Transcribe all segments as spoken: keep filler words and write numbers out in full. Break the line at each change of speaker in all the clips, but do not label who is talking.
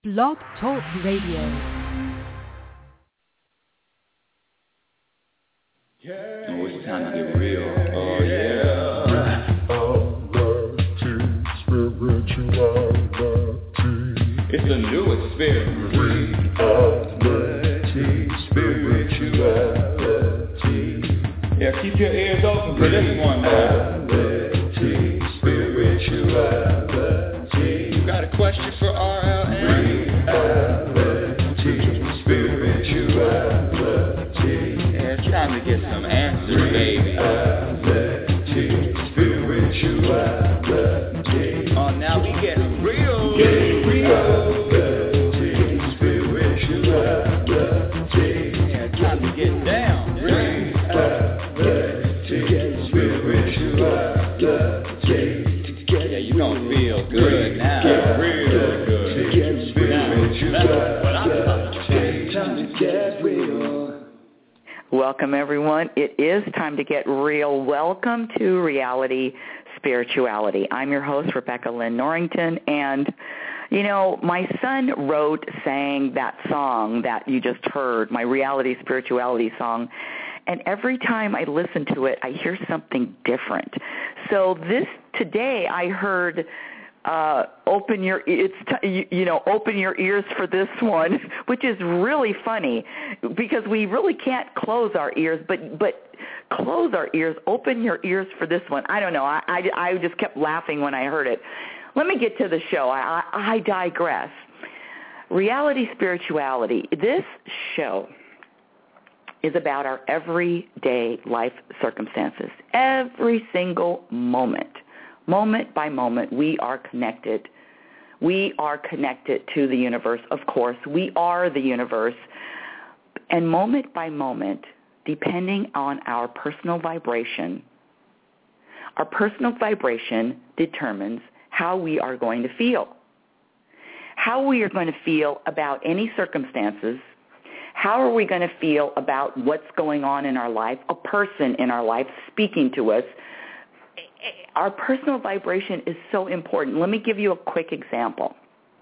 Blog Talk Radio.
Yeah, oh, it's time to get real. Oh, yeah. It's a new experience. Reality, spirituality. Yeah, keep your ears open for this one now. Reality, spirituality. You got a question for R L M? Reality, spirituality. Yeah, it's time to get some answers, baby. Reality, spirituality. Oh, now we get real. Get real. Reality, spirituality. Yeah, it's time to get down. Reality, spirituality. Yeah, you gonna feel good now. Get real good. Get spirituality. That's what I'm talking about. Time to get real.
Welcome, everyone. It is time to get real. Welcome to Reality Spirituality. I'm your host, Rebecca Lynn Norrington, and, you know, my son wrote, sang that song that you just heard, my Reality Spirituality song, and every time I listen to it, I hear something different. So this, today I heard, uh, open your, it's, t- you, you know, open your ears for this one, which is really funny because we really can't close our ears, but, but close our ears, open your ears for this one. I don't know. I, I, I just kept laughing when I heard it. Let me get to the show. I, I, I digress. Reality Spirituality. This show is about our everyday life circumstances. Every single moment, moment by moment, we are connected. We are connected to the universe, of course. We are the universe. And moment by moment, depending on our personal vibration, our personal vibration determines how we are going to feel. How we are going to feel about any circumstances. How are we going to feel about what's going on in our life, a person in our life speaking to us. Our personal vibration is so important. Let me give you a quick example.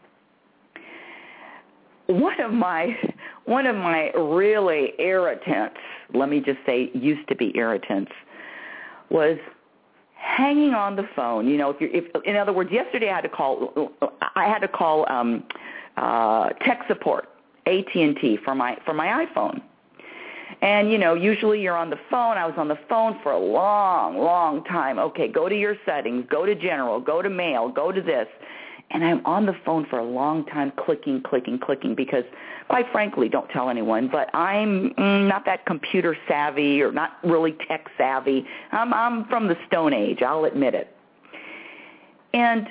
One of my one of my really irritants, let me just say used to be irritants, was hanging on the phone. You know, if you if in other words, yesterday I had to call I had to call um, uh, tech support, A T and T, for my for my iPhone. And, you know, usually you're on the phone. I was on the phone for a long, long time. Okay, go to your settings, go to general, go to mail, go to this. And I'm on the phone for a long time clicking, clicking, clicking because, quite frankly, don't tell anyone, but I'm mm, not that computer savvy or not really tech savvy. I'm, I'm from the Stone Age, I'll admit it. And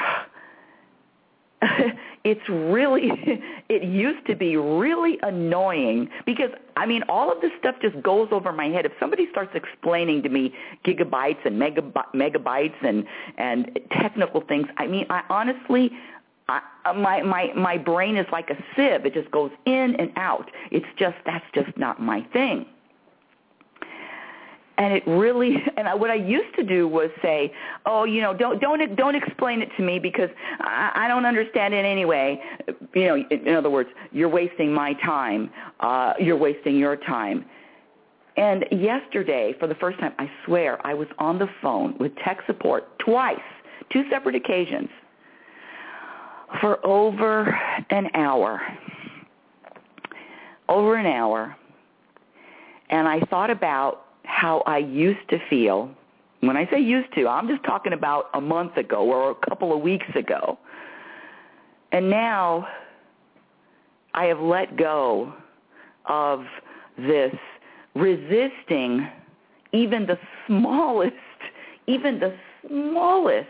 it's really, it used to be really annoying because, I mean, all of this stuff just goes over my head. If somebody starts explaining to me gigabytes and megab- megabytes and, and technical things, I mean, I honestly, I, my, my, my brain is like a sieve. It just goes in and out. It's just, that's just not my thing. And it really, and I, what I used to do was say, oh, you know, don't don't don't explain it to me because I, I don't understand it anyway. You know, in other words, you're wasting my time. Uh, you're wasting your time. And yesterday, for the first time, I swear, I was on the phone with tech support twice, two separate occasions, for over an hour. Over an hour. And I thought about how I used to feel. When I say used to, I'm just talking about a month ago or a couple of weeks ago. And now I have let go of this resisting even the smallest, even the smallest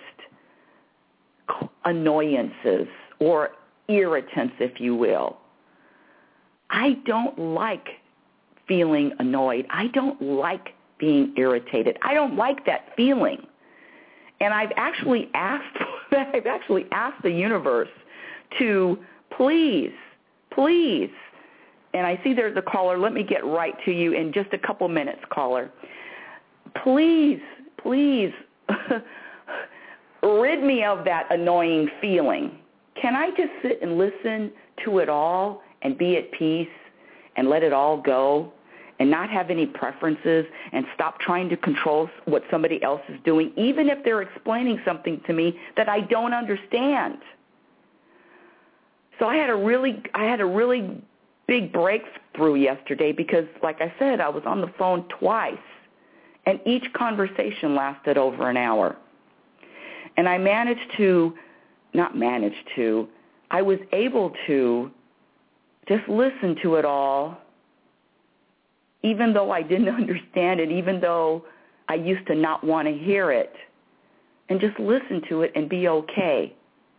annoyances or irritants, if you will. I don't like feeling annoyed. I don't like being irritated. I don't like that feeling. And I've actually asked I've actually asked the universe to please, please, and I see there's a caller. Let me get right to you in just a couple minutes, caller. Please, please rid me of that annoying feeling. can I just sit and listen to it all and be at peace and let it all go and not have any preferences and stop trying to control what somebody else is doing, even if they're explaining something to me that I don't understand? So I had a really, I had a really big breakthrough yesterday because, like I said, I was on the phone twice, and each conversation lasted over an hour. And I managed to, not managed to, I was able to just listen to it all, even though I didn't understand it, even though I used to not want to hear it, and just listen to it and be okay.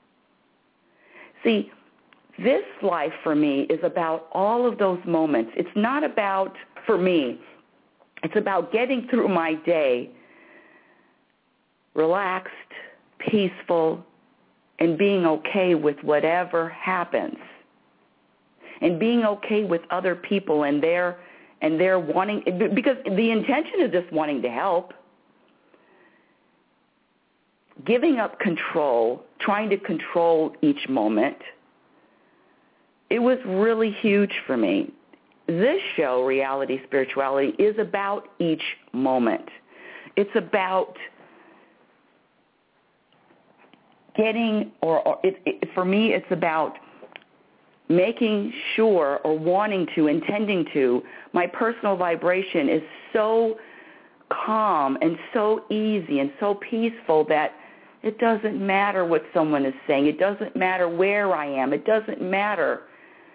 See, this life for me is about all of those moments. It's not about, for me, it's about getting through my day relaxed, peaceful, and being okay with whatever happens. And being okay with other people and their and their wanting, because the intention is just wanting to help. Giving up control, trying to control each moment, it was really huge for me. This show, Reality Spirituality, is about each moment. It's about getting, or, or it, it, for me, it's about making sure or wanting to, intending to, my personal vibration is so calm and so easy and so peaceful that it doesn't matter what someone is saying. It doesn't matter where I am. It doesn't matter.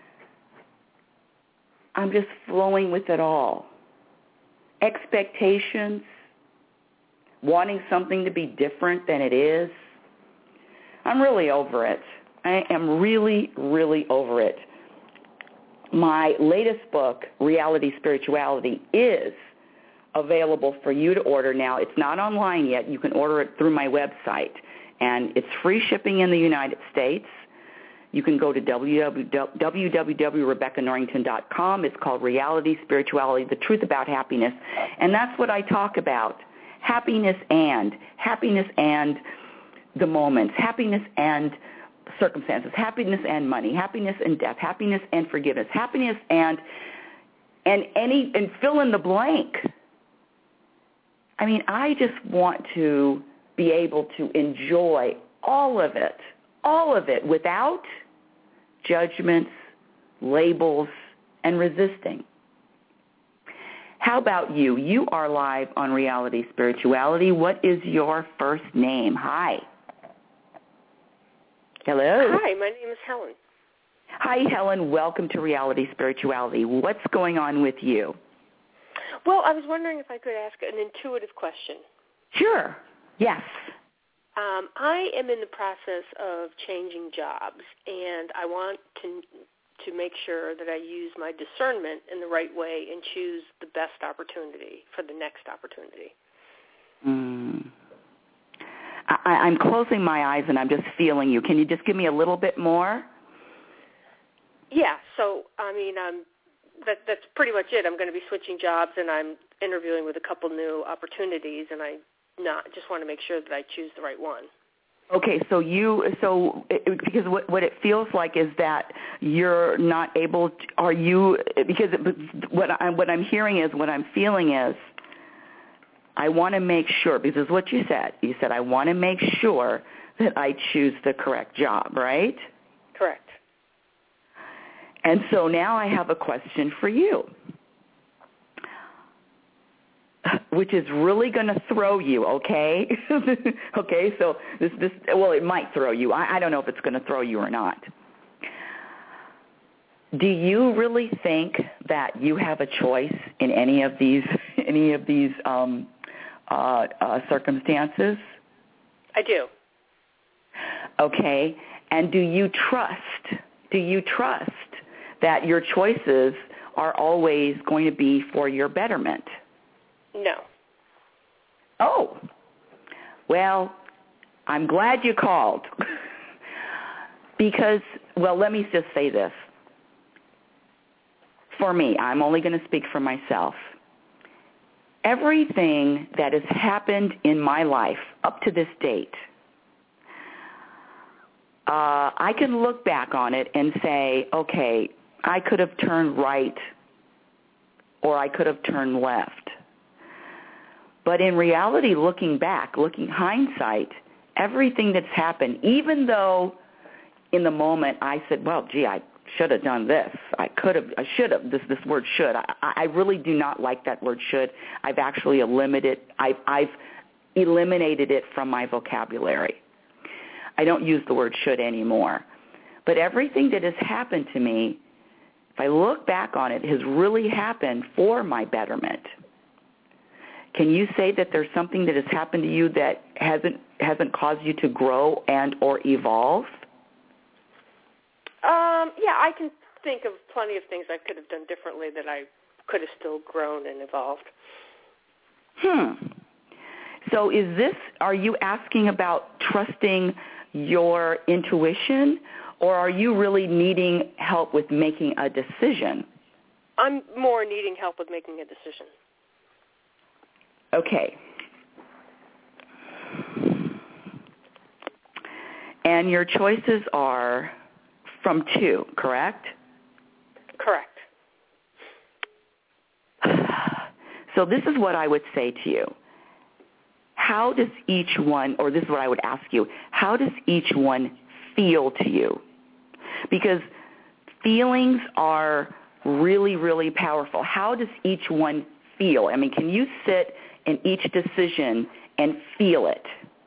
I'm just flowing with it all. Expectations, wanting something to be different than it is. I'm really over it. I am really, really over it. My latest book, Reality Spirituality, is available for you to order now. It's not online yet. You can order it through my website, and it's free shipping in the United States. You can go to w w w dot rebecca norrington dot com. It's called Reality Spirituality, The Truth About Happiness, and that's what I talk about. Happiness and, happiness and the moments, happiness and circumstances, happiness and money, happiness and death, happiness and forgiveness, happiness and and any and fill in the blank. I mean, I just want to be able to enjoy all of it, all of it without judgments, labels, and resisting. How about you? You are live on Reality Spirituality. What is your first name? Hi. Hello.
Hi, my name is Helen.
Hi, Helen. Welcome to Reality Spirituality. What's going on with you?
Well, I was wondering if I could ask an intuitive question.
Sure. Yes.
Um, I am in the process of changing jobs, and I want to to make sure that I use my discernment in the right way and choose the best opportunity for the next opportunity.
Mm. I, I'm closing my eyes, and I'm just feeling you. Can you just give me a little bit more?
Yeah. So, I mean, um, that, that's pretty much it. I'm going to be switching jobs, and I'm interviewing with a couple new opportunities, and I not just want to make sure that I choose the right one.
Okay, so you, so it, because what, what it feels like is that you're not able to, are you, because it, what, I, what I'm hearing is, what I'm feeling is, I want to make sure, because this is what you said. You said, I want to make sure that I choose the correct job, right?
Correct.
And so now I have a question for you, which is really going to throw you, okay? Okay, so this, this, well, it might throw you. I, I don't know if it's going to throw you or not. Do you really think that you have a choice in any of these, any of these um, uh, uh, circumstances?
I do.
Okay, and do you trust, do you trust that your choices are always going to be for your betterment?
No.
Oh, well, I'm glad you called because, well, let me just say this. For me, I'm only going to speak for myself. Everything that has happened in my life up to this date, uh, I can look back on it and say, okay, I could have turned right or I could have turned left. But in reality, looking back, looking hindsight, everything that's happened, even though in the moment I said, well, gee, I should have done this. I could have, I should have, this this word should. I, I really do not like that word should. I've actually eliminated, I've, I've eliminated it from my vocabulary. I don't use the word should anymore. But everything that has happened to me, if I look back on it, has really happened for my betterment. Can you say that there's something that has happened to you that hasn't hasn't caused you to grow and or evolve?
Um, yeah, I can think of plenty of things I could have done differently that I could have still grown and evolved.
Hmm. So is this, are you asking about trusting your intuition, or are you really needing help with making a decision?
I'm more needing help with making a decision.
Okay. And your choices are from two, correct?
Correct.
So this is what I would say to you. How does each one, or this is what I would ask you, how does each one feel to you? Because feelings are really, really powerful. How does each one feel? I mean, can you sit in each decision and feel it?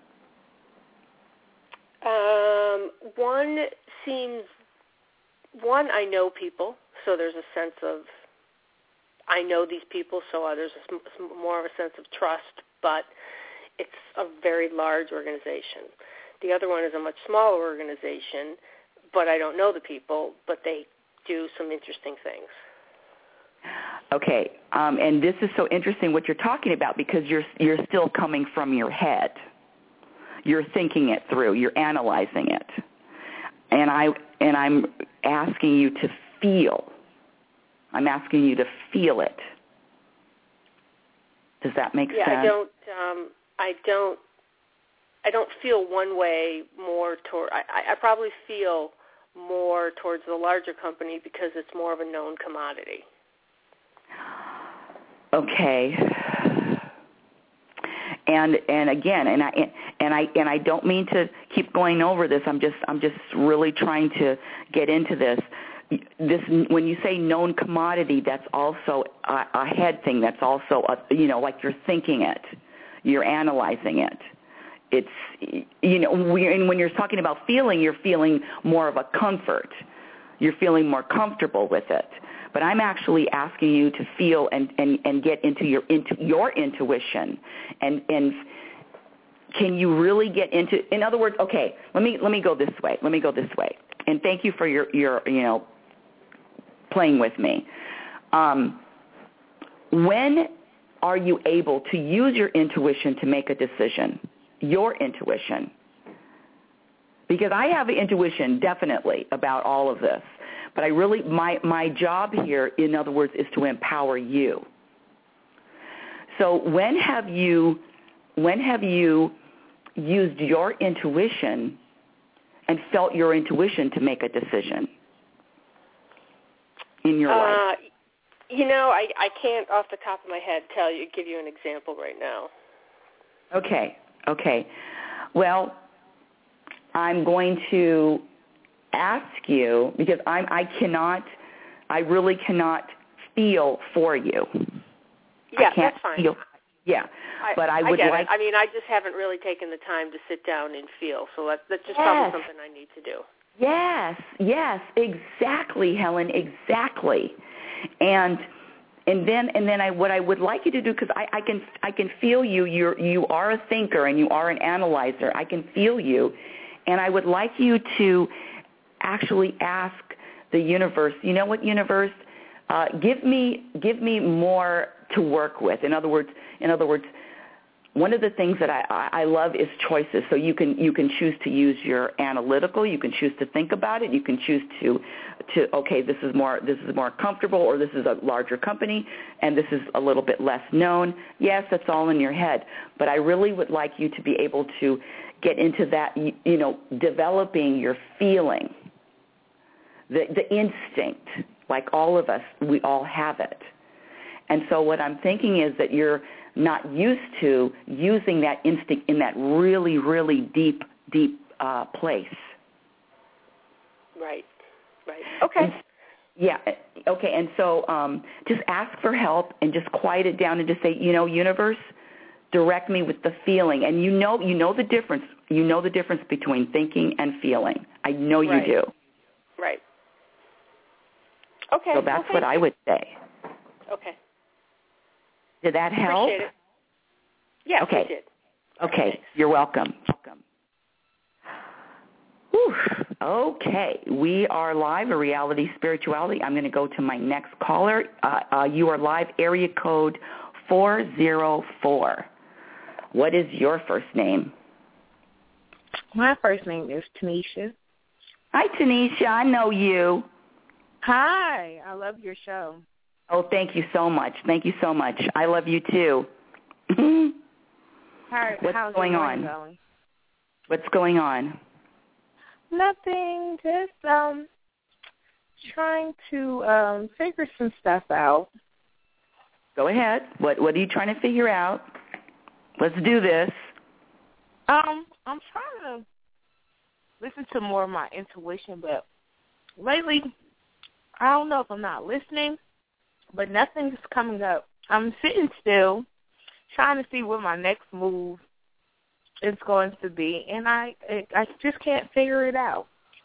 Um, one seems, one, I know people, so there's a sense of, I know these people, so uh, there's a, more of a sense of trust, but it's a very large organization. The other one is a much smaller organization, but I don't know the people, but they do some interesting things.
Okay, um, and this is so interesting what you're talking about, because you're you're still coming from your head. You're thinking it through. You're analyzing it, and I and I'm asking you to feel. I'm asking you to feel it. Does that make
yeah,
sense?
Yeah, I don't. Um, I don't. I don't feel one way more toward. I, I probably feel more towards the larger company because it's more of a known commodity.
Okay. And and again, and I and I and I don't mean to keep going over this. I'm just I'm just really trying to get into this. This when you say known commodity, that's also a, a head thing. That's also a, you know, like you're thinking it, you're analyzing it. It's, you know, and when you're talking about feeling, you're feeling more of a comfort. You're feeling more comfortable with it. But I'm actually asking you to feel and, and, and get into your into your intuition, and and can you really get into? In other words, okay, let me let me go this way. Let me go this way. And thank you for your your you know playing with me. Um, when are you able to use your intuition to make a decision? Your intuition. Because I have an intuition, definitely, about all of this. But I really, my, my job here, in other words, is to empower you. So when have you, when have you used your intuition and felt your intuition to make a decision in your uh, life?
You know, I, I can't off the top of my head tell you, give you an example right now.
Okay, okay. Well, I'm going to ask you, because I'm, I cannot, I really cannot feel for you.
Yeah,
I can't
that's fine.
Feel, yeah,
I,
but I,
I
would
get
like.
It. I mean, I just haven't really taken the time to sit down and feel, so that, that's just
yes.
probably something I need to do.
Yes, yes, exactly, Helen, exactly, and and then and then I what I would like you to do, because I, I can I can feel you. You're you are a thinker and you are an analyzer. I can feel you, and I would like you to actually ask the universe. You know what, universe? Uh, give me give me more to work with. In other words, in other words, one of the things that I, I love is choices. So you can you can choose to use your analytical. You can choose to think about it. You can choose to to okay, this is more this is more comfortable, or this is a larger company, and this is a little bit less known. Yes, that's all in your head. But I really would like you to be able to get into that, you, you know, developing your feeling, the, the instinct, like all of us, we all have it. And so what I'm thinking is that you're not used to using that instinct in that really, really deep, deep uh, place.
Right, right. Okay.
And, yeah, okay, and so um, just ask for help and just quiet it down and just say, you know, universe, direct me with the feeling. And you know you know the difference. You know the difference between thinking and feeling. I know
right.
you do.
Right. Okay.
So that's
okay.
what I would say.
Okay.
Did that help?
Appreciate it. Yeah,
okay.
it did.
Okay,
Thanks.
you're welcome. Welcome. Whew. Okay, we are live, a Reality Spirituality. I'm going to go to my next caller. Uh, uh, you are live, area code four zero four. What is your first name?
My first name is Tanisha.
Hi, Tanisha. I know you.
Hi. I love your show.
Oh, thank you so much. Thank you so much. I love you, too.
How,
What's
how's
going
your
on?
Going?
What's going on?
Nothing. Just um, trying to um, figure some stuff out.
Go ahead. What What are you trying to figure out? Let's do this.
Um, I'm trying to listen to more of my intuition, but lately, I don't know if I'm not listening, but nothing's coming up. I'm sitting still, trying to see what my next move is going to be, and I I just can't figure it out.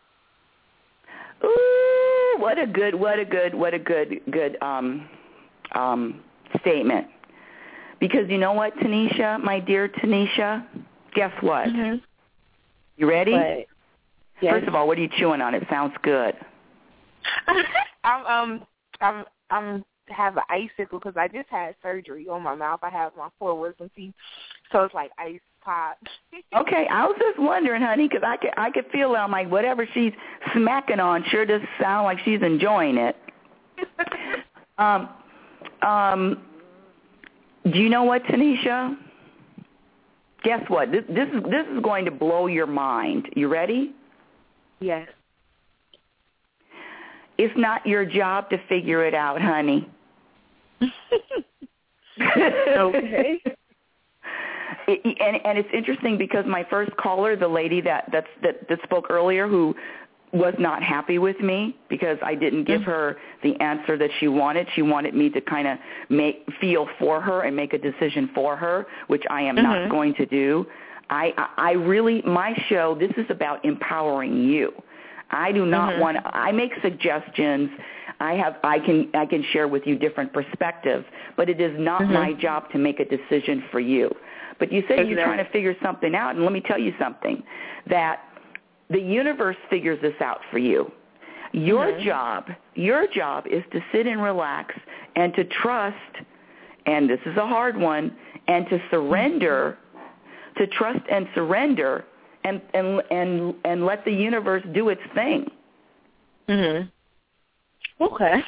Ooh, what a good, what a good, what a good, good um, um, statement. Because you know what, Tanisha, my dear Tanisha, guess what?
Mm-hmm.
You ready?
But, yes.
First of all, what are you chewing on? It sounds good.
I'm um I'm I'm have an icicle because I just had surgery on my mouth. I have my four wisdom teeth, so it's like ice pop.
Okay, I was just wondering, honey, because I could I could feel it. I'm like, whatever she's smacking on sure does sound like she's enjoying it. um, um, do you know what, Tanisha? Guess what? This, this is this is going to blow your mind. You ready?
Yes.
It's not your job to figure it out, honey.
Okay.
It, and, and it's interesting because my first caller, the lady that that's, that that spoke earlier, who was not happy with me because I didn't give
mm-hmm.
her the answer that she wanted. She wanted me to kind of make feel for her and make a decision for her, which I am
mm-hmm.
not going to do. I, I I really, my show, this is about empowering you. I do not
mm-hmm.
want to, I make suggestions. I have, I can, I can share with you different perspectives, but it is not
mm-hmm.
my job to make a decision for you. But you say
exactly.
you're trying to figure something out, and let me tell you something, that the universe figures this out for you. Your
mm-hmm.
job, your job is to sit and relax and to trust, and this is a hard one, and to surrender, mm-hmm. to trust and surrender and and and and let the universe do its thing.
Mhm. Okay.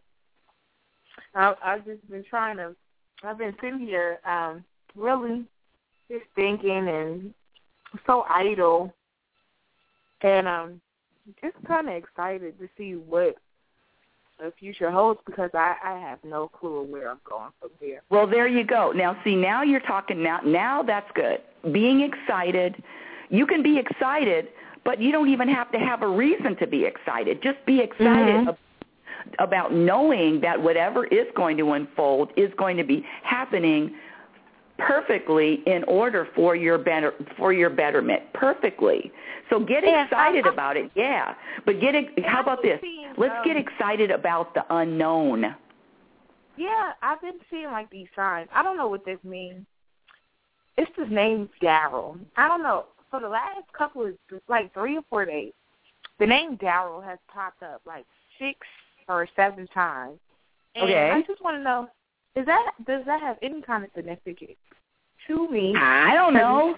I, I've just been trying to. I've been sitting here, um, really just thinking and so idle, and um, just kind of excited to see what the future holds because I, I have no clue where I'm going from here.
Well, there you go. Now, see, now you're talking. Now, now that's good. Being excited. You can be excited, but you don't even have to have a reason to be excited. Just be excited
mm-hmm.
ab- about knowing that whatever is going to unfold is going to be happening perfectly in order for your better for your betterment. Perfectly. So get
yeah,
excited
I, I,
about it. Yeah. But get how about this?
Seeing,
Let's
um,
get excited about the unknown.
Yeah, I've been seeing like these signs. I don't know what this means. It's his name Daryl. I don't know. For the last couple of, like three or four days, the name Daryl has popped up like six or seven times. And
okay.
I just want to know, is that does that have any kind of significance to me?
I don't know.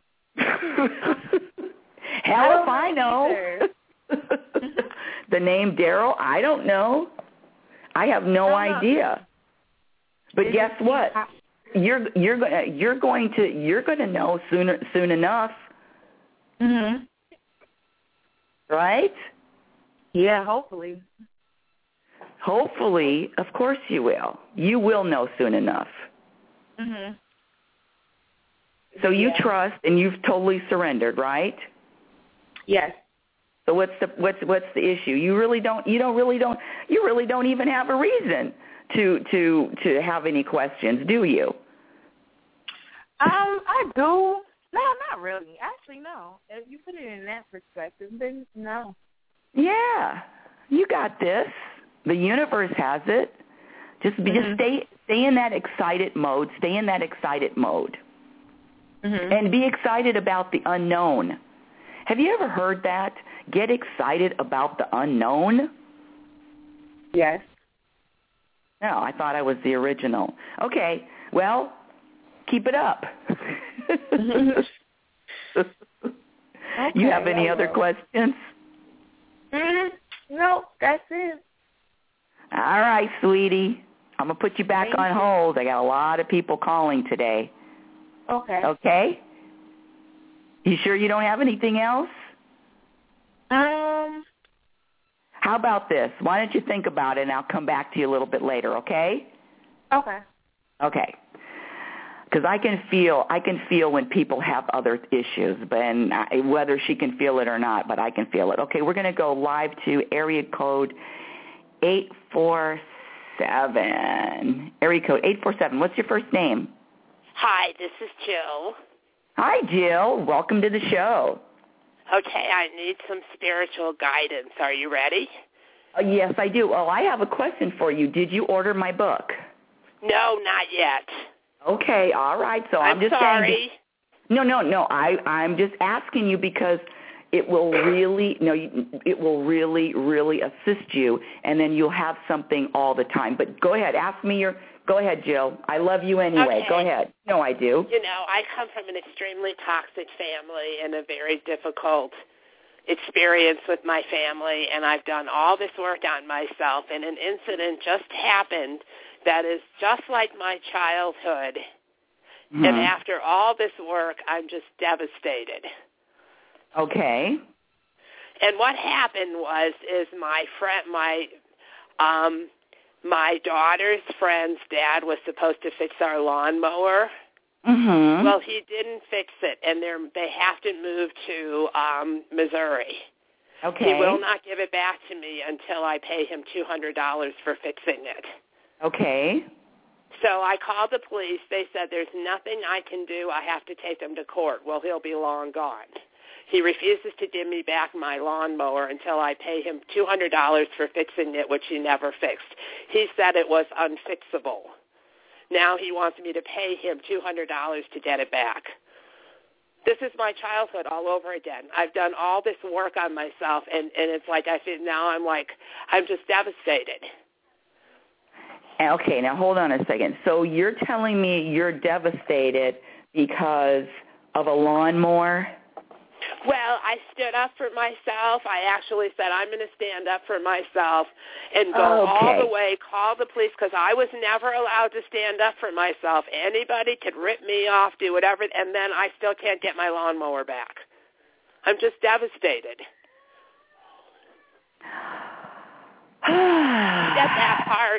Hell
I
if I know. The name Daryl, I don't know. I have no
I
idea. But
Is
guess
it,
what?
I,
You're you're going you're going to you're going to know sooner soon enough.
Mhm.
Right?
Yeah, hopefully.
Hopefully, of course you will. You will know soon enough.
Mhm.
So you
Yeah.
trust and you've totally surrendered, right?
Yes.
So what's the what's what's the issue? You really don't you don't really don't you really don't even have a reason to to to have any questions, do you?
Um, I do. No, not really. Actually, no. If you put it in that perspective, then no.
Yeah. You got this. The universe has it. Just be,
Mhm.
just stay stay in that excited mode. Stay in that excited mode.
Mhm.
And be excited about the unknown. Have you ever heard that? Get excited about the unknown?
Yes.
No, I thought I was the original. Okay, well, keep it up.
Okay,
You have any
I
other
will.
questions?
Mhm. No, that's it.
All right, sweetie. I'm going to put you back
Thank
on
you.
hold. I got a lot of people calling today.
Okay.
Okay? You sure you don't have anything else?
Um.
How about this? Why don't you think about it, and I'll come back to you a little bit later, okay?
Okay.
Okay. Because I can feel, I can feel when people have other issues, but and I, whether she can feel it or not, but I can feel it. Okay, we're going to go live to area code eight four seven. Area code eight four seven. What's your first name?
Hi, this is Jill.
Hi, Jill. Welcome to the show.
Okay, I need some spiritual guidance. Are you ready?
Uh, yes, I do. Well, I have a question for you. Did you order my book?
No, not yet.
Okay, all right. So I'm,
I'm
just
sorry.
saying. No, no, no. I I'm just asking you because it will really no, you- it will really, really assist you, and then you'll have something all the time. But go ahead, ask me your. Go ahead, Jill. I love you anyway.
Okay.
Go ahead. No, I do.
You know, I come from an extremely toxic family and a very difficult experience with my family, and I've done all this work on myself, and an incident just happened that is just like my childhood.
Mhm.
And after all this work, I'm just devastated.
Okay.
And what happened was, is my friend, my, um, my daughter's friend's dad was supposed to fix our lawnmower.
Mhm.
Well, he didn't fix it, and they're, they have to move to um, Missouri.
Okay.
He will not give it back to me until I pay him two hundred dollars for fixing it.
Okay.
So I called the police. They said, there's nothing I can do. I have to take him to court. Well, he'll be long gone. He refuses to give me back my lawnmower until I pay him two hundred dollars for fixing it, which he never fixed. He said it was unfixable. Now he wants me to pay him two hundred dollars to get it back. This is my childhood all over again. I've done all this work on myself, and, and it's like I feel now I'm like, I'm just devastated.
Okay, now hold on a second. So you're telling me you're devastated because of a lawnmower?
Well, I stood up for myself. I actually said I'm going to stand up for myself and go
Okay.
all the way, call the police, because I was never allowed to stand up for myself. Anybody could rip me off, do whatever, and then I still can't get my lawnmower back. I'm just devastated. Get that part.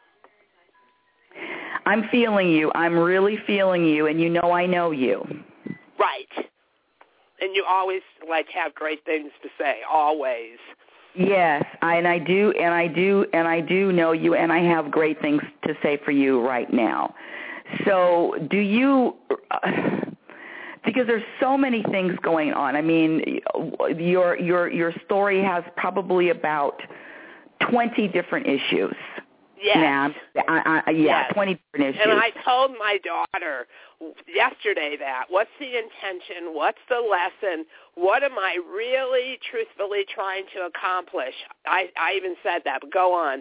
I'm feeling you. I'm really feeling you, and you know I know you.
Right. And you always, like, have great things to say, always.
Yes, I, and I do, and I do, and I do know you, and I have great things to say for you right now. So do you, uh, because there's so many things going on. I mean, your your your story has probably about twenty different issues.
Yes.
Now, I, I, yeah,
Yes.
twenty different issues.
And I told my daughter yesterday that, what's the intention? What's the lesson? What am I really, truthfully trying to accomplish? I, I even said that, but go on.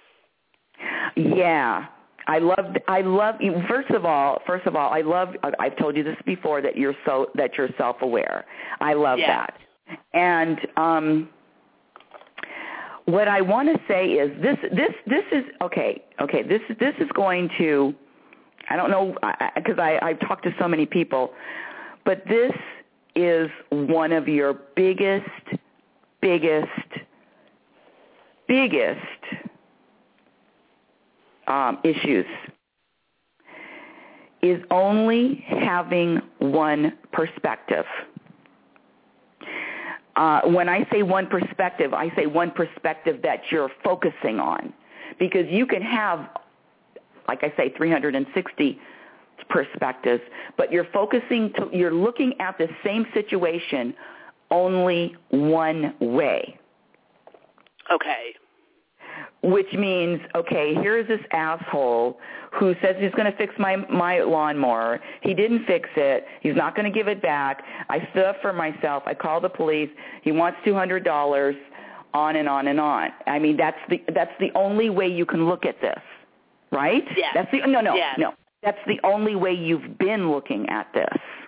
Yeah. I love, I love, first of all, first of all, I love, I've told you this before, that you're so, that you're self-aware. I love
Yes.
that. And, um, what I want to say is this, this, this is, okay, okay, this, this is going to, I don't know, because I, I, I've talked to so many people, but this is one of your biggest, biggest, biggest um, issues, is only having one perspective. Uh, when I say one perspective, I say one perspective that you're focusing on, because you can have, like I say, three hundred sixty perspectives, but you're focusing, to, you're looking at the same situation only one way.
Okay.
Which means, okay, here's this asshole who says he's going to fix my, my lawnmower. He didn't fix it. He's not going to give it back. I stood up for myself. I called the police. He wants two hundred dollars, on and on and on. I mean, that's the that's the only way you can look at this, right?
Yes.
That's the, no, no,
yes.
no. That's the only way you've been looking at this.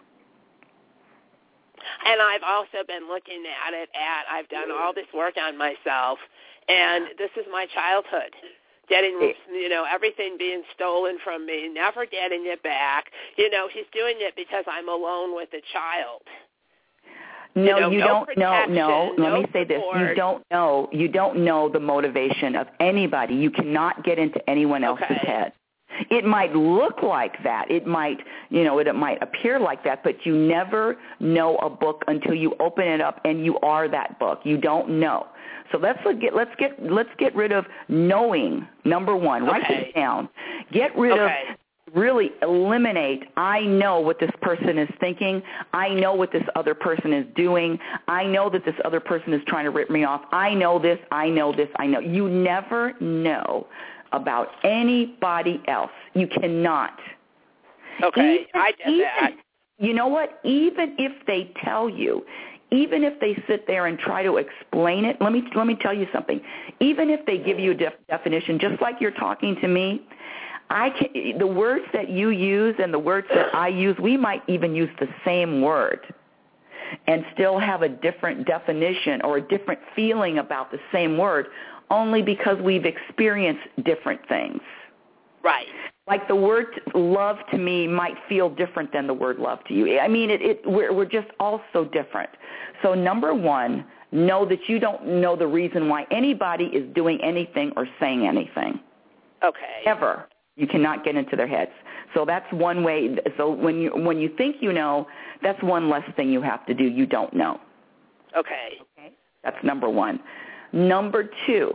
And I've also been looking at it at, I've done all this work on myself, and this is my childhood. Getting, you know, everything being stolen from me, never getting it back. You know, he's doing it because I'm alone with a child.
No,
you, know,
you
no
don't. No, no. Let
no
me say this:
support.
you don't know. You don't know the motivation of anybody. You cannot get into anyone else's
Okay.
head. It might look like that. It might, you know, it, it might appear like that, but you never know a book until you open it up and you are that book. You don't know. So let's look get let's get let's get rid of knowing. Number one, write
Okay.
this down. Get rid
Okay.
of. Really eliminate, I know what this person is thinking. I know what this other person is doing. I know that this other person is trying to rip me off. I know this, I know this, I know. You never know about anybody else. You cannot.
Okay,
Even,
I get
even,
that.
You know what? Even if they tell you, even if they sit there and try to explain it, let me let me tell you something. Even if they give you a def- definition, just like you're talking to me, I can, the words that you use and the words that I use, we might even use the same word and still have a different definition or a different feeling about the same word, only because we've experienced different things.
Right.
Like the word love to me might feel different than the word love to you. I mean, it, it we're, we're just all so different. So number one, know that you don't know the reason why anybody is doing anything or saying anything.
Okay.
Ever. You cannot get into their heads. So that's one way. So when you when you think you know, that's one less thing you have to do. You don't know.
Okay.
Okay. That's number one. Number two.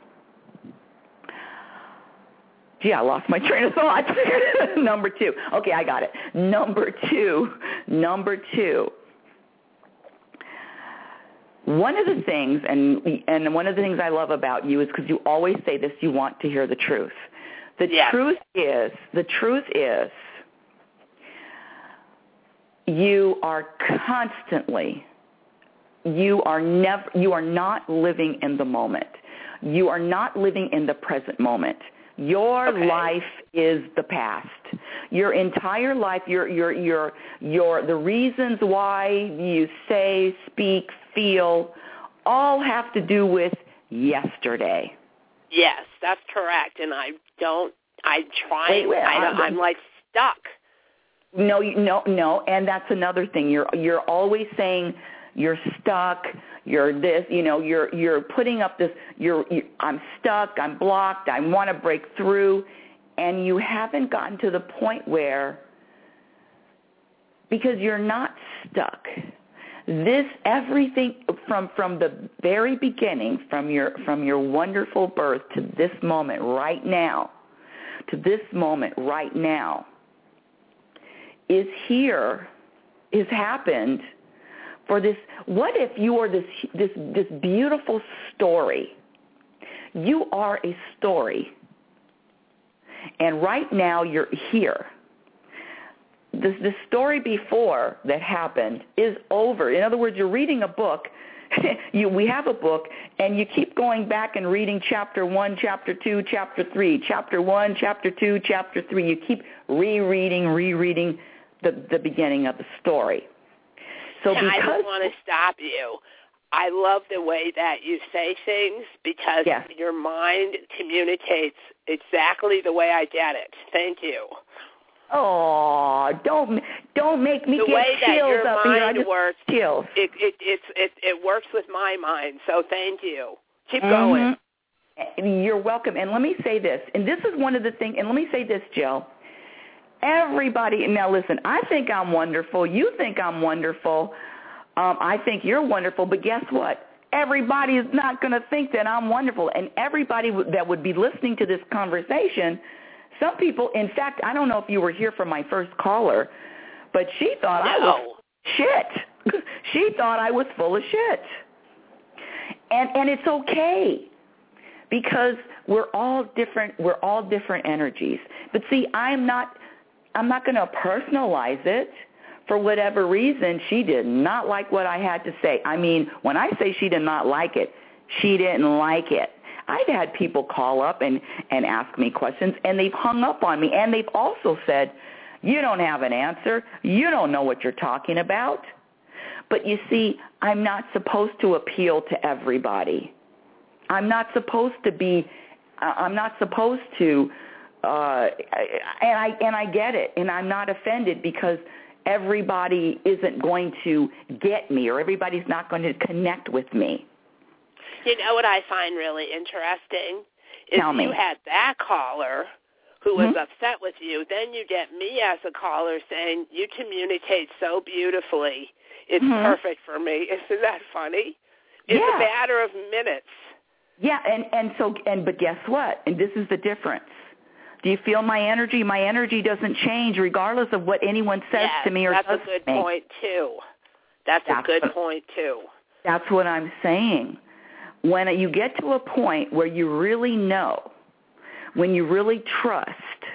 Gee, I lost my train of thought. Number two. Okay, I got it. Number two. Number two. One of the things, and and one of the things I love about you is because you always say this, you want to hear the truth. The
yes.
truth is, the truth is, you are constantly, you are never, you are not living in the moment. You are not living in the present moment. Your
okay.
life is the past. Your entire life, your your your your the reasons why you say, speak, feel, all have to do with yesterday.
Yes, that's correct, and I don't. I'm trying.
Wait, wait,
I don't, I'm like stuck.
No, no, no, and that's another thing. You're you're always saying you're stuck. You're this. You know, you're you're putting up this. You're you, I'm stuck. I'm blocked. I want to break through, and you haven't gotten to the point where, because you're not stuck. This everything from from the very beginning, from your from your wonderful birth to this moment right now, to this moment right now, is here, is happened for this. What if you are this this this beautiful story? You are a story, and right now you're here. This, the story before that happened is over. In other words, you're reading a book. you, we have a book, and you keep going back and reading chapter one, chapter two, chapter three, chapter one, chapter two, chapter three. You keep rereading, rereading the, the beginning of the story. So
yeah,
because,
I just want to stop you. I love the way that you say things because
yes.
your mind communicates exactly the way I get it. Thank you.
Oh, don't don't make me
the
get
way that
chills
your
up here. I
mind
just
works,
chills.
It, it, it's, it, it works with my mind, so thank you. Keep
mm-hmm.
going.
You're welcome. And let me say this, and this is one of the things, and let me say this, Jill. Everybody, now listen, I think I'm wonderful. You think I'm wonderful. Um, I think you're wonderful, but guess what? Everybody is not going to think that I'm wonderful. And everybody w- that would be listening to this conversation, some people, in fact, I don't know if you were here for my first caller, but she thought
no.
I was shit. She thought I was full of shit. And and it's okay because we're all different. We're all different energies. But see, I'm not I'm not going to personalize it. For whatever reason, she did not like what I had to say. I mean, when I say she did not like it, she didn't like it. I've had people call up and, and ask me questions, and they've hung up on me, and they've also said, you don't have an answer. You don't know what you're talking about. But you see, I'm not supposed to appeal to everybody. I'm not supposed to be, I'm not supposed to, uh, and I and I get it, and I'm not offended because everybody isn't going to get me or everybody's not going to connect with me.
You know what I find really interesting is
Tell me.
You had that caller who was
mm-hmm. upset
with you. Then you get me as a caller saying, you communicate so beautifully. It's
mm-hmm.
perfect for me. Isn't that funny? It's
yeah.
a matter of minutes.
Yeah, and, and so, and but guess what? And this is the difference. Do you feel my energy? My energy doesn't change regardless of what anyone says
yes,
to me or
that's
does
a good
to me.
point, too. That's, that's a good
what,
point, too.
That's what I'm saying. When you get to a point where you really know, when you really trust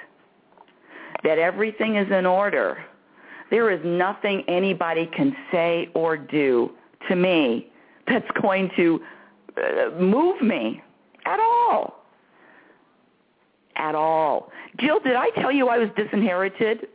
that everything is in order, there is nothing anybody can say or do to me that's going to uh, move me at all. At all. Jill, did I tell you I was disinherited?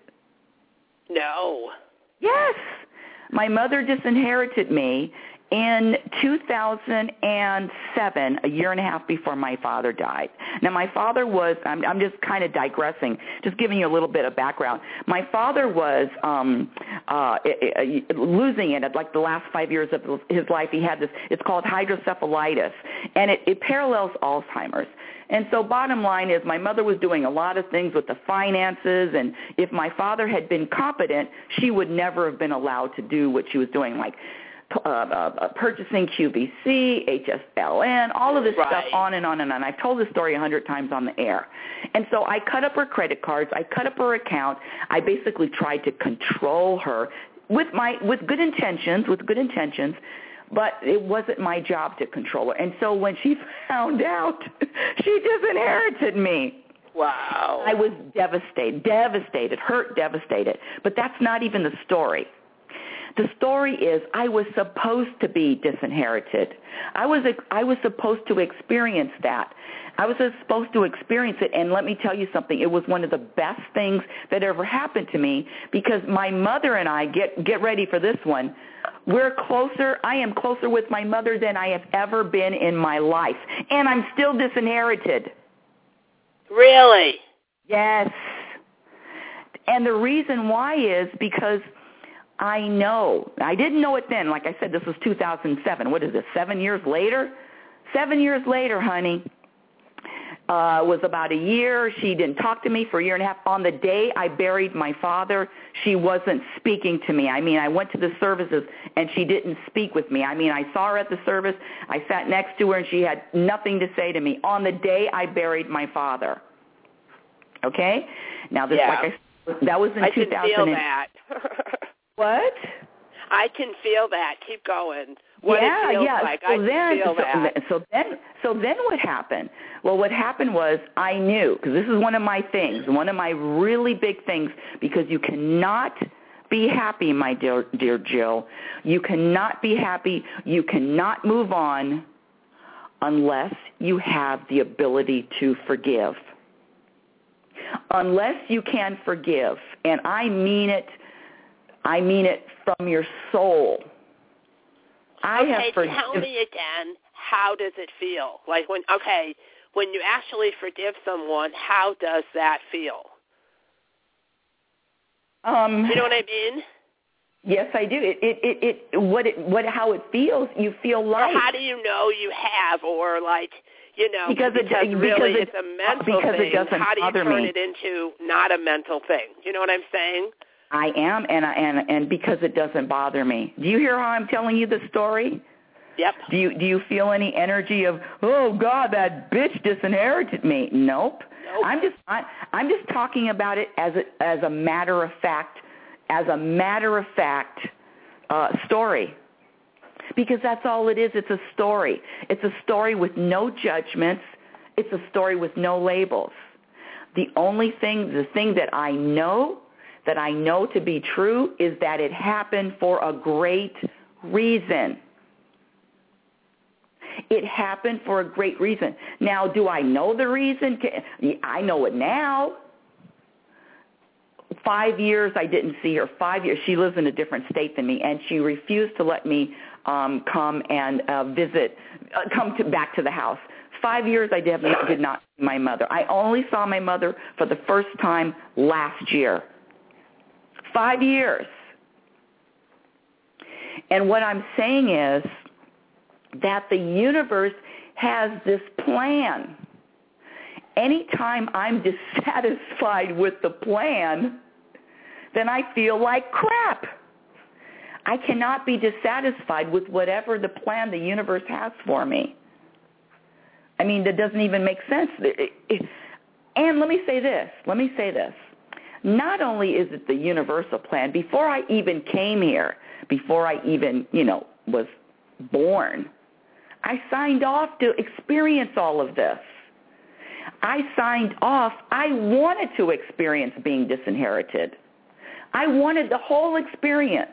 No.
Yes. My mother disinherited me in two thousand seven, a year and a half before my father died. Now, my father was, I'm, I'm just kind of digressing, just giving you a little bit of background. My father was um, uh, losing it at like the last five years of his life. He had this, it's called hydrocephalitis, and it, it parallels Alzheimer's. And so bottom line is my mother was doing a lot of things with the finances, and if my father had been competent, she would never have been allowed to do what she was doing, like uh, uh, purchasing Q V C, H S L N, all of this
right.
stuff, on and on and on. I've told this story a hundred times on the air. And so I cut up her credit cards. I cut up her account. I basically tried to control her with my with good intentions, with good intentions. But it wasn't my job to control her. And so when she found out, she disinherited me.
Wow.
I was devastated, devastated, hurt, devastated. But that's not even the story. The story is I was supposed to be disinherited. I was I was supposed to experience that. I was supposed to experience it, and let me tell you something. It was one of the best things that ever happened to me because my mother and I, get get ready for this one, we're closer, I am closer with my mother than I have ever been in my life, and I'm still disinherited.
Really?
Yes. And the reason why is because I know. I didn't know it then. Like I said, this was two thousand seven. What is this, seven years later? Seven years later, honey. Uh, it was about a year. She didn't talk to me for a year and a half. On the day I buried my father, she wasn't speaking to me. I mean, I went to the services, and she didn't speak with me. I mean, I saw her at the service. I sat next to her, and she had nothing to say to me on the day I buried my father. Okay? Now, this,
yeah.
like I that was in
I
two thousand.
I can feel that.
What?
I can feel that. Keep going. What
yeah,
it feels
yeah.
like.
So
I
then,
can feel
so,
that.
so then, so then, what happened? Well, what happened was I knew, because this is one of my things, one of my really big things, because you cannot be happy, my dear, dear Jill. You cannot be happy. You cannot move on unless you have the ability to forgive. Unless you can forgive, and I mean it. I mean it from your soul. I
okay,
have forgiven.
Tell me again, how does it feel? Like when, okay, when you actually forgive someone, how does that feel?
Um,
you know what I mean?
Yes, I do. It, it, it, it, what, it, what, how it feels. You feel light.
Or how do you know you have, or like, you know,
because,
because
it,
really
because
it's a mental
because
thing.
It doesn't
how do you
bother
turn
me.
it into not a mental thing? You know what I'm saying?
I am, and I, and and because it doesn't bother me. Do you hear how I'm telling you the story?
Yep.
Do you do you feel any energy of, oh God, that bitch disinherited me? Nope.
Nope.
I'm just I, I'm just talking about it as a, as a matter of fact, as a matter of fact uh, story. Because that's all it is. It's a story. It's a story with no judgments. It's a story with no labels. The only thing, the thing that I know, that I know to be true is that it happened for a great reason. It happened for a great reason. Now, do I know the reason? I know it now. Five years I didn't see her. Five years. She lives in a different state than me, and she refused to let me um, come and uh, visit, uh, come to, back to the house. Five years I did, did not see my mother. I only saw my mother for the first time last year. Five years. And what I'm saying is that the universe has this plan. Anytime I'm dissatisfied with the plan, then I feel like crap. I cannot be dissatisfied with whatever the plan the universe has for me. I mean, that doesn't even make sense. And let me say this. Let me say this. Not only is it the universal plan, before I even came here, before I even, you know, was born, I signed off to experience all of this. I signed off. I wanted to experience being disinherited. I wanted the whole experience.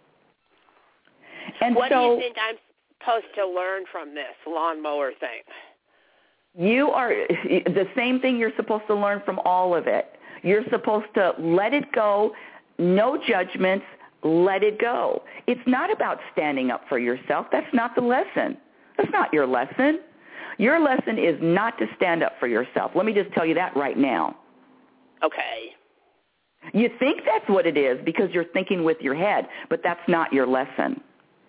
And
what
so,
do you think I'm supposed to learn from this lawnmower thing?
You are the same thing you're supposed to learn from all of it. You're supposed to let it go, no judgments, let it go. It's not about standing up for yourself. That's not the lesson. That's not your lesson. Your lesson is not to stand up for yourself. Let me just tell you that right now.
Okay.
You think that's what it is because you're thinking with your head, but that's not your lesson.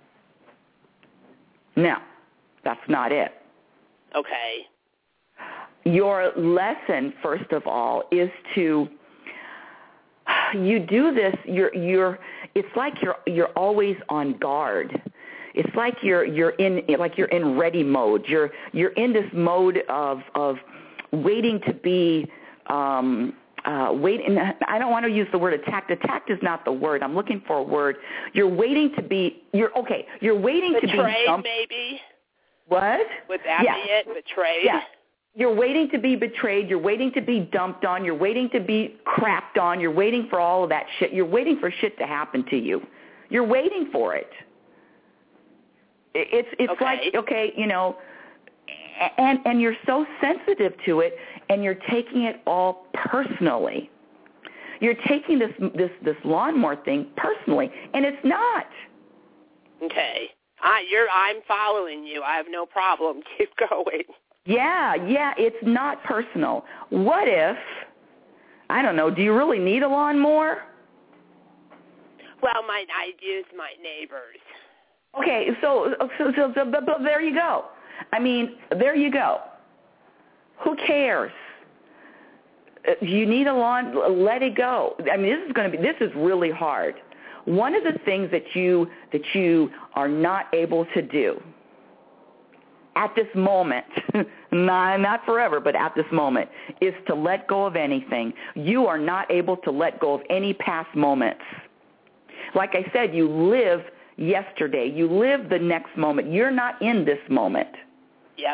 No, that's not it.
Okay.
Your lesson, first of all, is to you do this. You're you're. It's like you're you're always on guard. It's like you're you're in like you're in ready mode. You're you're in this mode of of waiting to be um, uh, waiting. I don't want to use the word attacked. Attacked is not the word. I'm looking for a word. You're waiting to be. You're okay. You're waiting
Betrayed,
to be.
Betrayed, maybe.
What?
Would that
yeah.
be it? Betrayed.
Yeah. You're waiting to be betrayed. You're waiting to be dumped on. You're waiting to be crapped on. You're waiting for all of that shit. You're waiting for shit to happen to you. You're waiting for it. It's it's
okay.
like, okay, you know, and and you're so sensitive to it, and you're taking it all personally. You're taking this this this lawnmower thing personally, and it's not.
Okay. I, you're, I'm following you. I have no problem. Keep going.
Yeah, yeah, it's not personal. What if, I don't know, do you really need a lawnmower?
Well, my, I use my neighbors.
Okay, so, so, so, so but, but there you go. I mean, there you go. Who cares? You need a lawn, let it go. I mean, this is going to be, this is really hard. One of the things that you, that you are not able to do at this moment, not, not forever, but at this moment, is to let go of anything. You are not able to let go of any past moments. Like I said, you live yesterday. You live the next moment. You're not in this moment.
Yep.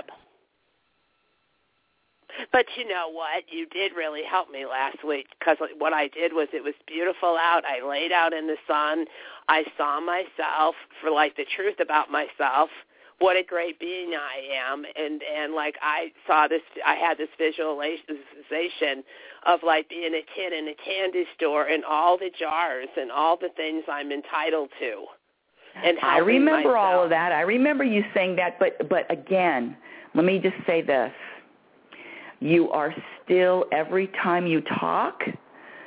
But you know what? You did really help me last week because what I did was it was beautiful out. I laid out in the sun. I saw myself for, like, the truth about myself. What a great being I am, and and like I saw this, I had this visualization of like being a kid in a candy store and all the jars and all the things I'm entitled to. And
I remember
myself.
all of that. I remember you saying that, but but again, let me just say this: you are still, every time you talk,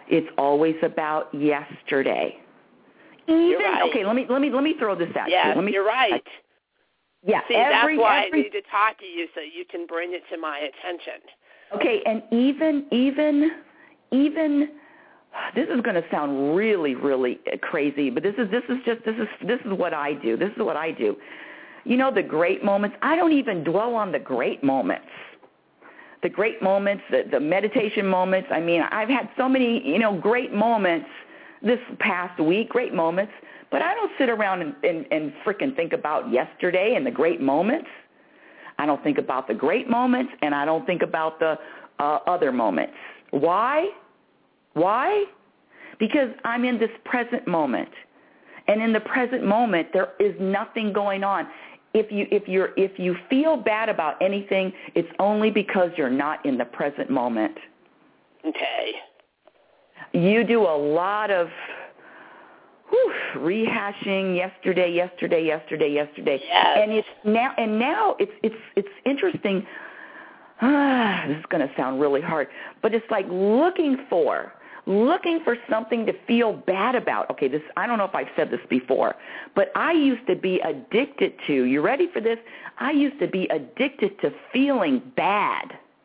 It's always about yesterday. Even,
you're right.
Okay, let me let me let me throw this at
yes,
you. Let me,
you're right.
Yeah,
See,
every,
that's why
every,
I need to talk to you so you can bring it to my attention.
Okay, and even even even this is going to sound really really crazy, but this is this is just this is this is what I do. This is what I do. You know, the great moments. I don't even dwell on the great moments. The great moments, the, the meditation moments. I mean, I've had so many, you know, great moments this past week, great moments, but I don't sit around and, and, and frickin' think about yesterday and the great moments. I don't think about the great moments, and I don't think about the uh, other moments. Why? Why? Because I'm in this present moment. And in the present moment, there is nothing going on. If you if you're if you feel bad about anything, it's only because you're not in the present moment.
Okay.
You do a lot of whew, rehashing yesterday, yesterday, yesterday, yesterday,
yes.
and it's now and now it's it's it's interesting. Ah, this is going to sound really hard, but it's like looking for. looking for something to feel bad about. Okay, this I don't know if I've said this before, but I used to be addicted to, you ready for this? I used to be addicted to feeling bad.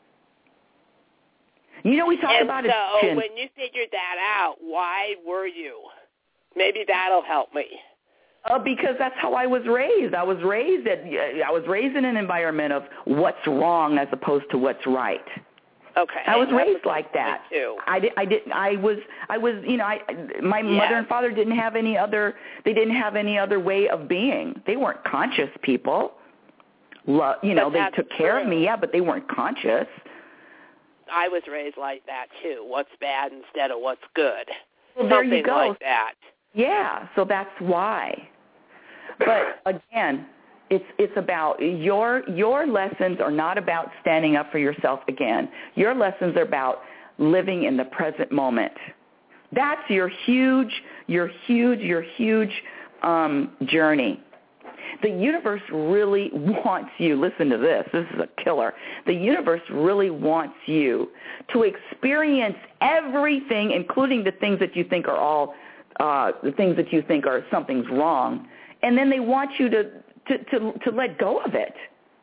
You know, we talk
and
about
so
addiction.
When you figured that out, why were you? Maybe that'll help me.
Uh, because that's how I was raised. I was raised at, I was raised in an environment of what's wrong as opposed to what's right.
Okay.
I was
That's
raised like that.
Too.
I did. I did. I was. I was. You know. I. My
yes.
mother and father didn't have any other. They didn't have any other way of being. They weren't conscious people. Lo, you know. They took care
true.
of me. Yeah, but they weren't conscious.
I was raised like that too. What's bad instead of what's good.
Well, there
Something
you go.
like that.
Yeah. So that's why. But again, it's it's about your your lessons are not about standing up for yourself again. Your lessons are about living in the present moment. That's your huge, your huge, your huge um, journey. The universe really wants you. Listen to this. This is a killer. The universe really wants you to experience everything, including the things that you think are all uh, the things that you think are something's wrong. And then they want you to, to, to, to let go of it.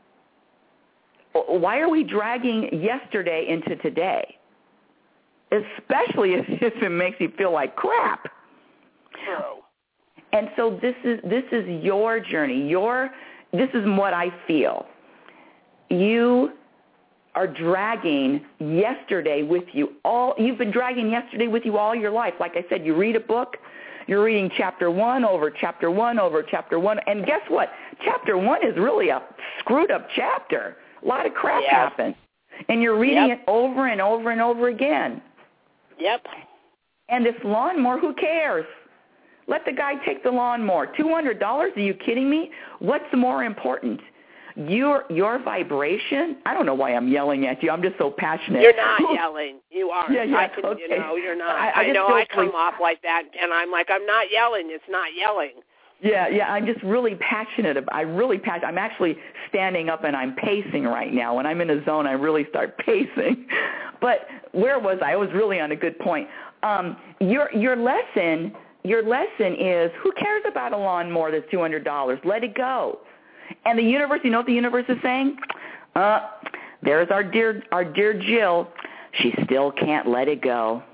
Why are we dragging yesterday into today? Especially if, if it makes you feel like crap.
True.
And so this is this is your journey. Your this is what I feel. You are dragging yesterday with you all. You've been dragging yesterday with you all your life. Like I said, you read a book. You're reading chapter one over chapter one over chapter one. And guess what? Chapter one is really a screwed up chapter. A lot of crap
yes.
happens. And you're reading
yep.
it over and over and over again.
Yep.
And this lawnmower, who cares? Let the guy take the lawnmower. two hundred dollars? Are you kidding me? What's more important? Your your vibration? I don't know why I'm yelling at you. I'm just so passionate.
You're not yelling. You are.
Yeah, yeah,
I can,
okay.
You know, you're not.
I, I,
I know I come
really,
off like that, and I'm like, I'm not yelling. It's not yelling.
Yeah, yeah. I'm just really passionate. About, I really passionate. I'm actually standing up and I'm pacing right now. When I'm in a zone, I really start pacing. But where was I? I was really on a good point. Um, your your lesson. Your lesson is, who cares about a lawnmower that's two hundred dollars? Let it go. And the universe, you know what the universe is saying? Uh, there's our dear, our dear Jill. She still can't let it go.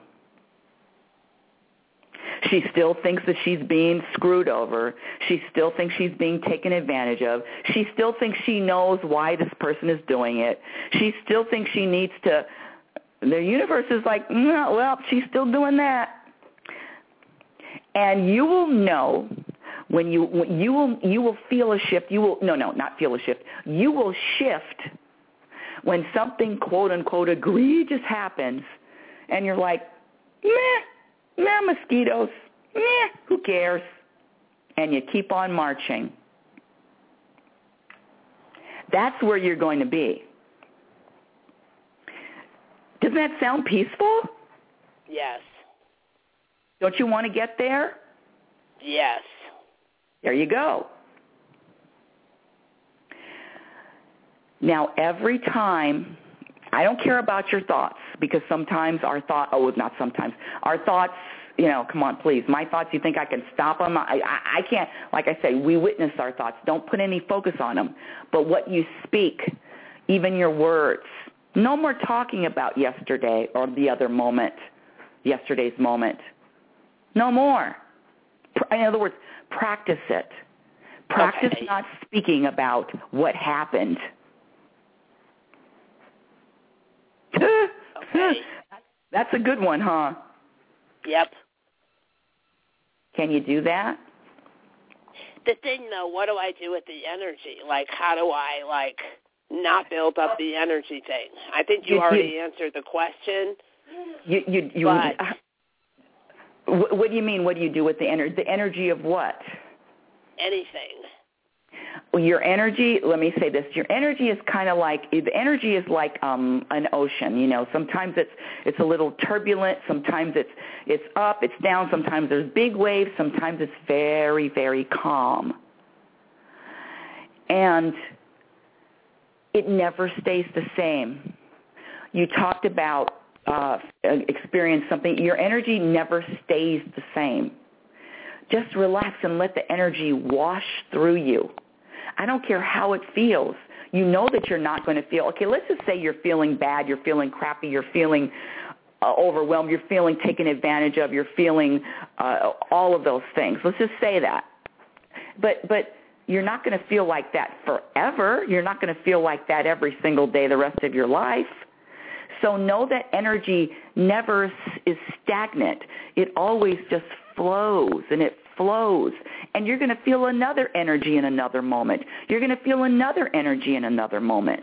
She still thinks that she's being screwed over. She still thinks she's being taken advantage of. She still thinks she knows why this person is doing it. She still thinks she needs to. The universe is like, no, well, she's still doing that. And you will know when you when you will you will feel a shift. You will no no not feel a shift. You will shift when something quote unquote egregious happens, and you're like, meh, meh, mosquitoes, meh, who cares? And you keep on marching. That's where you're going to be. Doesn't that sound peaceful?
Yes.
Don't you want to get there?
Yes.
There you go. Now, every time, I, I don't care about your thoughts, because sometimes our thought, oh, not sometimes, our thoughts, you know, come on, please. My thoughts, you think I can stop them? I, I, I can't. Like I say, we witness our thoughts. Don't put any focus on them. But what you speak, even your words, no more talking about yesterday or the other moment, yesterday's moment. No more. In other words, practice it. Practice
okay.
not speaking about what happened.
Okay.
That's a good one, huh?
Yep.
Can you do that?
The thing, though, what do I do with the energy? Like, how do I, like, not build up the energy thing? I think you,
you
already
you,
answered the question.
You, you, you,
but,
uh, what do you mean, what do you do with the energy? The energy of what?
Anything.
Well, your energy, let me say this, your energy is kind of like, the energy is like um, an ocean, you know. Sometimes it's it's a little turbulent, sometimes it's it's up, it's down, sometimes there's big waves, sometimes it's very, very calm. And it never stays the same. You talked about uh, experience something, your energy never stays the same. Just relax and let the energy wash through you. I don't care how it feels. You know that you're not going to feel, okay, let's just say you're feeling bad, you're feeling crappy, you're feeling uh, overwhelmed, you're feeling taken advantage of, you're feeling uh, all of those things. Let's just say that. But but you're not going to feel like that forever. You're not going to feel like that every single day the rest of your life. So know that energy never is stagnant. It always just flows, and it flows. And you're going to feel another energy in another moment. You're going to feel another energy in another moment.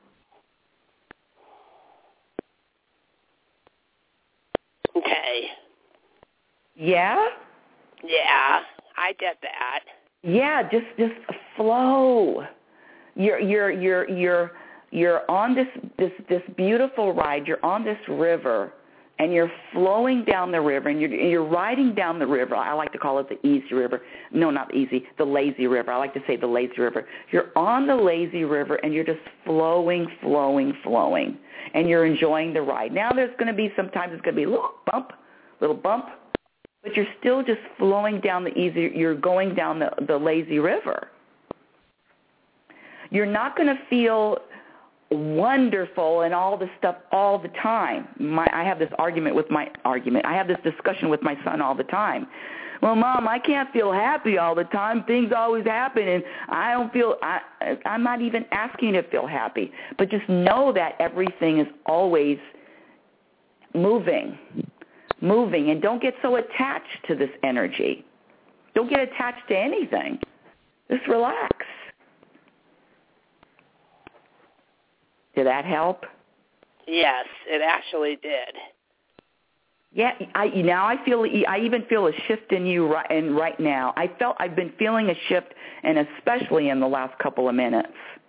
Okay.
Yeah?
Yeah, I get that.
Yeah, just just flow. You're you're you're you're you're on this this this beautiful ride. You're on this river, and you're flowing down the river, and you're you're riding down the river. I like to call it the easy river. No, not easy, the lazy river. I like to say the lazy river. You're on the lazy river, and you're just flowing, flowing, flowing, and you're enjoying the ride. Now there's going to be sometimes it's going to be a little bump, little bump, but you're still just flowing down the easy. You're going down the the lazy river. You're not going to feel wonderful and all this stuff all the time. My, I have this argument with my argument. I have this discussion with my son all the time. Well, Mom, I can't feel happy all the time. Things always happen, and I don't feel. I, I'm not even asking you to feel happy, but just know that everything is always moving, moving, and don't get so attached to this energy. Don't get attached to anything. Just relax. Did that help?
Yes, it actually did.
Yeah, I now I feel I even feel a shift in you right and right now. I felt I've been feeling a shift, and especially in the last couple of minutes.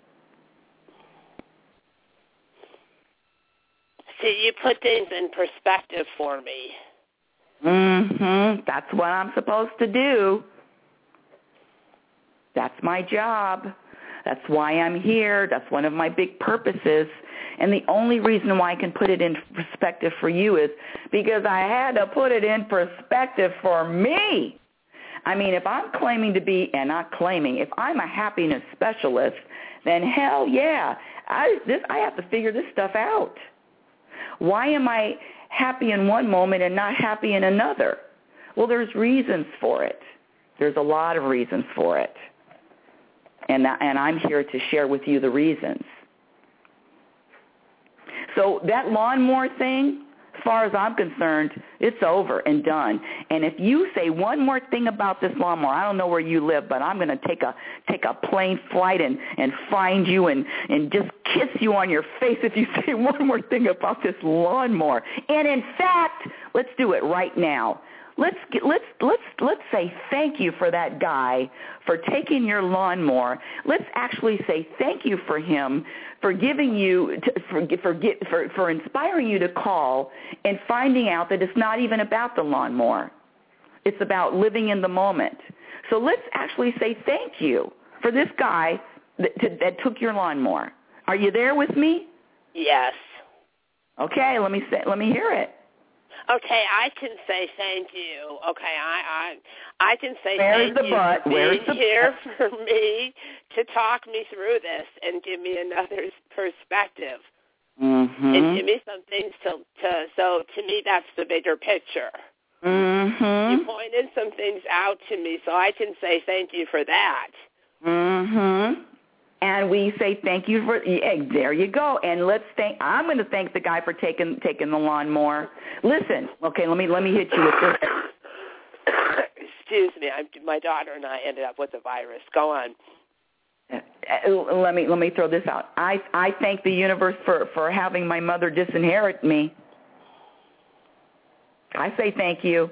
See, you put things in perspective for me.
Mhm. That's what I'm supposed to do. That's my job. That's why I'm here. That's one of my big purposes. And the only reason why I can put it in perspective for you is because I had to put it in perspective for me. I mean, if I'm claiming to be, and not claiming, if I'm a happiness specialist, then hell yeah, I, this, I have to figure this stuff out. Why am I happy in one moment and not happy in another? Well, there's reasons for it. There's a lot of reasons for it. And, and I'm here to share with you the reasons. So that lawnmower thing, as far as I'm concerned, it's over and done. And if you say one more thing about this lawnmower, I don't know where you live, but I'm going to take a take a plane flight and, and find you and, and just kiss you on your face if you say one more thing about this lawnmower. And in fact, let's do it right now. Let's get, let's let's let's say thank you for that guy for taking your lawnmower. Let's actually say thank you for him for giving you to, for for for for inspiring you to call and finding out that it's not even about the lawnmower. It's about living in the moment. So let's actually say thank you for this guy that, to, that took your lawnmower. Are you there with me?
Yes.
Okay, let me say, let me hear it.
Okay, I can say thank you. Okay, I I, I can say
Where's
thank
the
you
butt?
for
Where's
being
the
here for me to talk me through this and give me another perspective.
Mm-hmm.
And give me some things to, to, so to me that's the bigger picture.
Mm-hmm.
You pointed some things out to me, so I can say thank you for that.
Mm-hmm. And we say thank you for, yeah, there you go. And let's thank, I'm going to thank the guy for taking taking the lawnmower. Listen, okay, let me let me hit you with this.
Excuse me, I'm, my daughter and I ended up with a virus. Go on.
Uh, let me let me throw this out. I I thank the universe for, for having my mother disinherit me. I say thank you.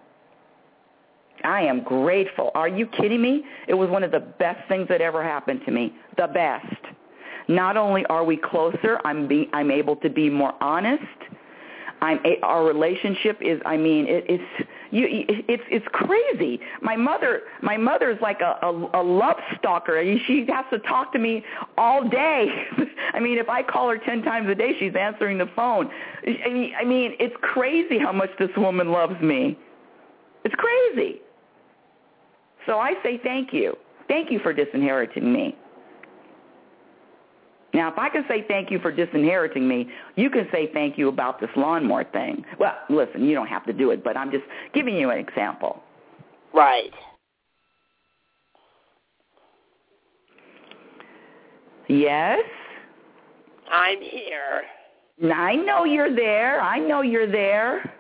I am grateful. Are you kidding me? It was one of the best things that ever happened to me. The best. Not only are we closer, I'm be, I'm able to be more honest. I'm a, our relationship is. I mean, it, it's you. It's it's crazy. My mother, my mother is like a, a, a love stalker. She has to talk to me all day. I mean, if I call her ten times a day, she's answering the phone. I mean, it's crazy how much this woman loves me. It's crazy. So I say thank you. Thank you for disinheriting me. Now, if I can say thank you for disinheriting me, you can say thank you about this lawnmower thing. Well, listen, you don't have to do it, but I'm just giving you an example.
Right.
Yes?
I'm here.
I know you're there. I know you're there.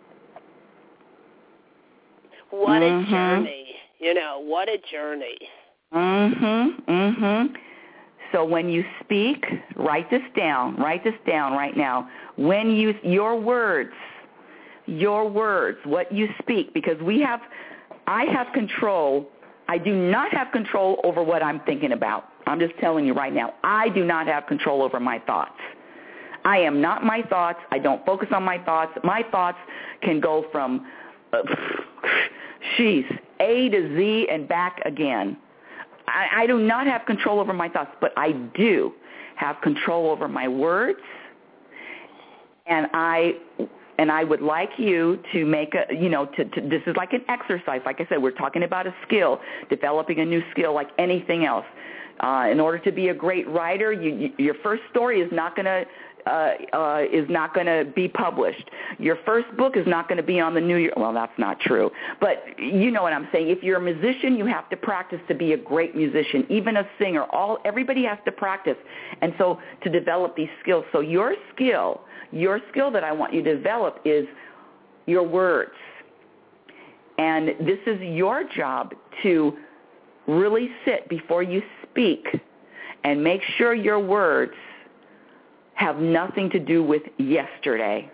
What
mm-hmm.
a journey. You know, what a journey.
Mm-hmm, mm-hmm. So when you speak, write this down. Write this down right now. When you, your words, your words, what you speak, because we have, I have control. I do not have control over what I'm thinking about. I'm just telling you right now. I do not have control over my thoughts. I am not my thoughts. I don't focus on my thoughts. My thoughts can go from, uh, sheesh, A to Z and back again. I, I do not have control over my thoughts, but I do have control over my words. And I and I would like you to make a, you know, to, to this is like an exercise. Like I said, we're talking about a skill, developing a new skill like anything else. Uh, in order to be a great writer, you, you, your first story is not going to uh, uh, is not going to be published. Your first book is not going to be on the New York. Well, that's not true, but you know what I'm saying. If you're a musician, you have to practice to be a great musician. Even a singer, all everybody has to practice, and so to develop these skills. So your skill, your skill that I want you to develop is your words, and this is your job to really sit before you speak and make sure your words have nothing to do with yesterday.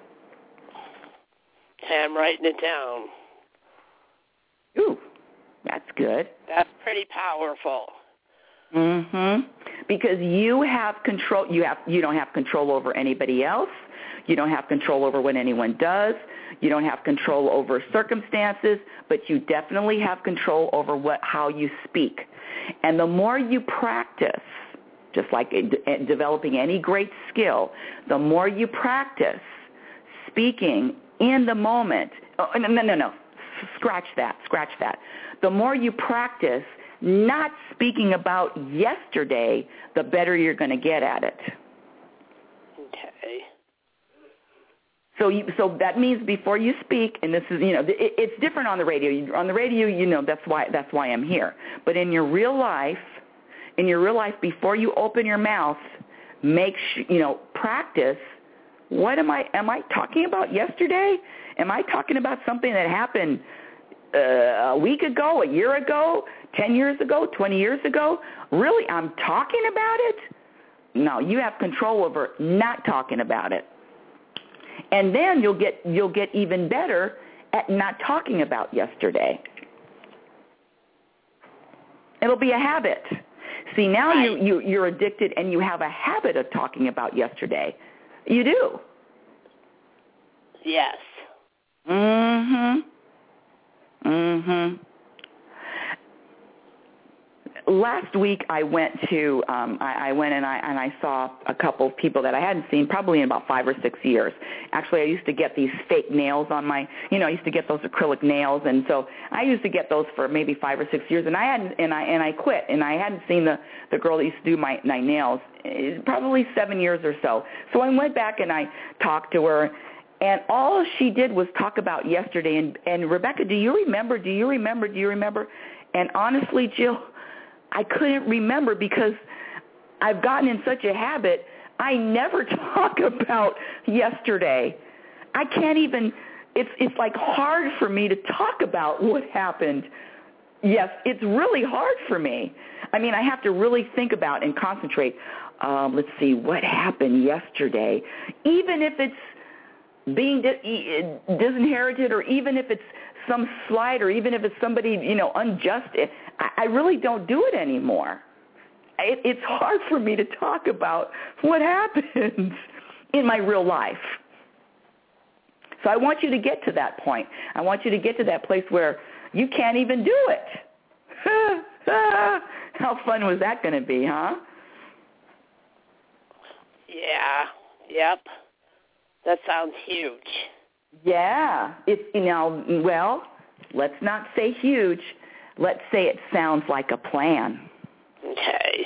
I'm writing it down.
Ooh, that's good.
That's pretty powerful.
Mhm. Because you have control. You have. You don't have control over anybody else. You don't have control over what anyone does. You don't have control over circumstances, but you definitely have control over what how you speak. And the more you practice, just like developing any great skill, the more you practice speaking in the moment. Oh, no, no, no, no. Scratch that. Scratch that. The more you practice not speaking about yesterday, the better you're going to get at it.
Okay.
So, you, so that means before you speak, and this is, you know, it, it's different on the radio. On the radio, you know, that's why that's why I'm here. But in your real life, in your real life, before you open your mouth, make sh- you know, practice. What am I? Am I talking about yesterday? Am I talking about something that happened uh, a week ago, a year ago, ten years ago, twenty years ago? Really, I'm talking about it? No, you have control over not talking about it. And then you'll get you'll get even better at not talking about yesterday. It'll be a habit. See, now
right.
you, you, you're addicted and you have a habit of talking about yesterday. You do.
Yes.
Mm-hmm. Mm-hmm. last week I went to um, I, I went and I and I saw a couple of people that I hadn't seen probably in about five or six years. Actually, I used to get these fake nails on my, you know, I used to get those acrylic nails, and so I used to get those for maybe five or six years, and I hadn't and I and I quit, and I hadn't seen the the girl that used to do my my nails probably seven years or so. So I went back and I talked to her. And all she did was talk about yesterday. And, and Rebecca, do you remember? Do you remember? Do you remember? And honestly, Jill, I couldn't remember because I've gotten in such a habit. I never talk about yesterday. I can't even. It's it's like hard for me to talk about what happened. Yes, it's really hard for me. I mean, I have to really think about and concentrate. Um, let's see what happened yesterday, even if it's being disinherited, or even if it's some slight, or even if it's somebody, you know, unjust, I, I really don't do it anymore. It, it's hard for me to talk about what happens in my real life. So I want you to get to that point. I want you to get to that place where you can't even do it. How fun was that going to be, huh?
Yeah, yep. That sounds huge.
Yeah. It's, you know, well, let's not say huge. Let's say it sounds like a plan.
Okay.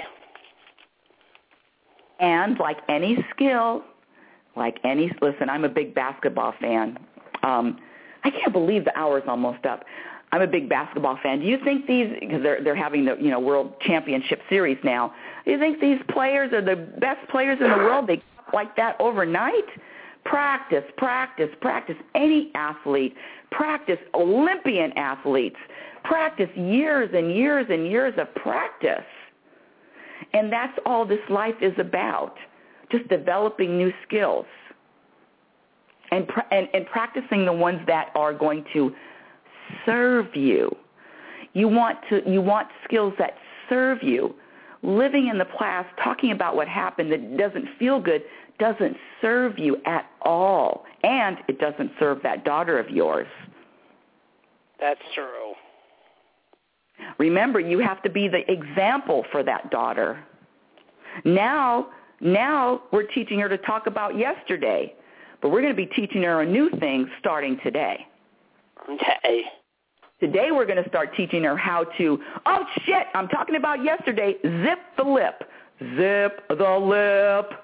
And like any skill, like any, listen, I'm a big basketball fan. Um, I can't believe the hour's almost up. I'm a big basketball fan. Do you think these, because they're, they're having the, you know, World Championship Series now, do you think these players are the best players in the world? They got like that overnight? Practice, practice, practice. Any athlete, practice. Olympian athletes, practice years and years and years of practice. And that's all this life is about, just developing new skills and, and, and practicing the ones that are going to serve you. You want to, you want skills that serve you. Living in the past, talking about what happened that doesn't feel good, doesn't serve you at all, and it doesn't serve that daughter of yours.
That's true.
Remember, you have to be the example for that daughter. Now, now we're teaching her to talk about yesterday, but we're going to be teaching her a new thing starting today.
Okay.
Today we're going to start teaching her how to, oh, shit, I'm talking about yesterday, zip the lip. Zip the lip.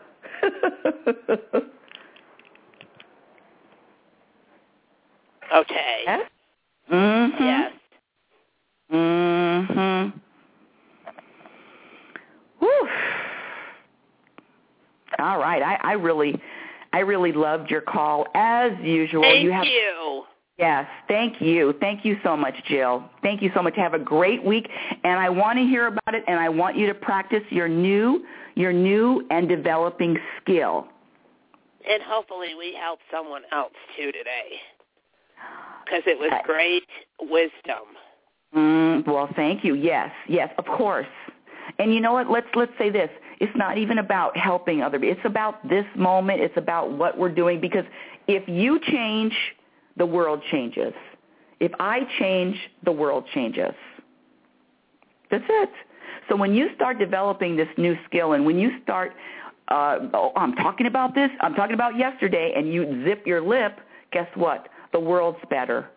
Okay.
Yes? Mm-hmm.
Yes.
Mm-hmm. Whew. All right. I, I really I really loved your call as usual.
Thank
you. Have,
you.
Yes, thank you. Thank you so much, Jill. Thank you so much. Have a great week, and I want to hear about it, and I want you to practice your new, your new and developing skill.
And hopefully we help someone else, too, today, because it was great wisdom.
Mm, well, thank you. Yes, yes, of course. And you know what? Let's let's say this. It's not even about helping other people. It's about this moment. It's about what we're doing, because if you change, the world changes. If I change, the world changes. That's it. So when you start developing this new skill, and when you start, uh, oh, I'm talking about this, I'm talking about yesterday, and you zip your lip, guess what? The world's better.